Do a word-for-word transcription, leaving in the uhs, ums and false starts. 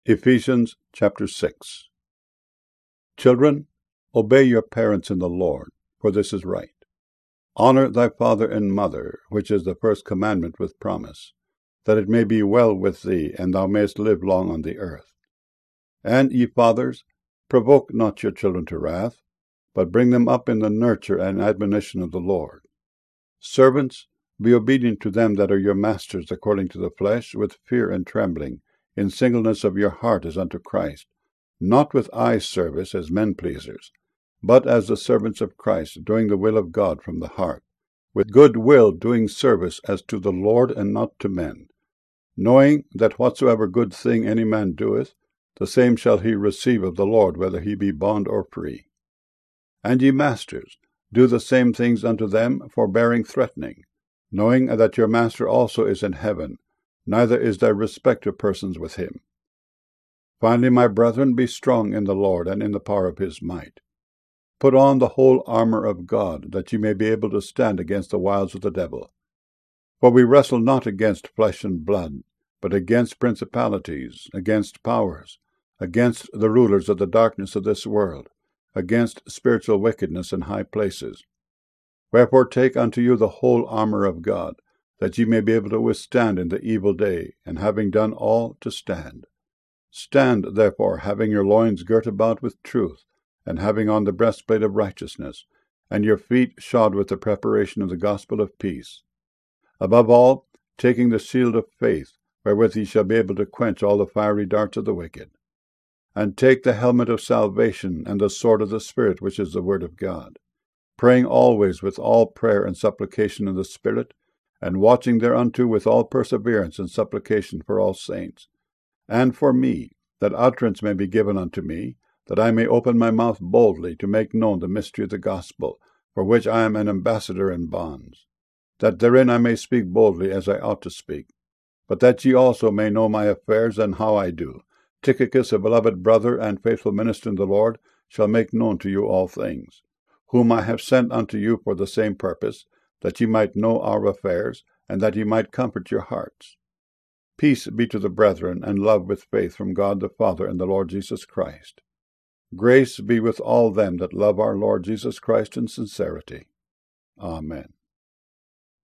Ephesians chapter six. Children, obey your parents in the Lord, for this is right. Honor thy father and mother, which is the first commandment with promise, that it may be well with thee, and thou mayest live long on the earth. And ye fathers, provoke not your children to wrath, but bring them up in the nurture and admonition of the Lord. Servants, be obedient to them that are your masters according to the flesh, with fear and trembling, in singleness of your heart as unto Christ, not with eye service as men pleasers, but as the servants of Christ, doing the will of God from the heart, with good will doing service as to the Lord and not to men, knowing that whatsoever good thing any man doeth, the same shall he receive of the Lord, whether he be bond or free. And ye masters, do the same things unto them, forbearing threatening, knowing that your master also is in heaven, neither is there respect of persons with him. Finally, my brethren, be strong in the Lord and in the power of his might. Put on the whole armor of God, that ye may be able to stand against the wiles of the devil. For we wrestle not against flesh and blood, but against principalities, against powers, against the rulers of the darkness of this world, against spiritual wickedness in high places. Wherefore take unto you the whole armor of God, that ye may be able to withstand in the evil day, and having done all, to stand. Stand, therefore, having your loins girt about with truth, and having on the breastplate of righteousness, and your feet shod with the preparation of the gospel of peace. Above all, taking the shield of faith, wherewith ye shall be able to quench all the fiery darts of the wicked. And take the helmet of salvation, and the sword of the Spirit, which is the word of God, praying always with all prayer and supplication in the Spirit, and watching thereunto with all perseverance and supplication for all saints, and for me, that utterance may be given unto me, that I may open my mouth boldly to make known the mystery of the gospel, for which I am an ambassador in bonds, that therein I may speak boldly as I ought to speak. But that ye also may know my affairs and how I do, Tychicus, a beloved brother and faithful minister in the Lord, shall make known to you all things, whom I have sent unto you for the same purpose, that ye might know our affairs, and that ye might comfort your hearts. Peace be to the brethren, and love with faith from God the Father and the Lord Jesus Christ. Grace be with all them that love our Lord Jesus Christ in sincerity. Amen.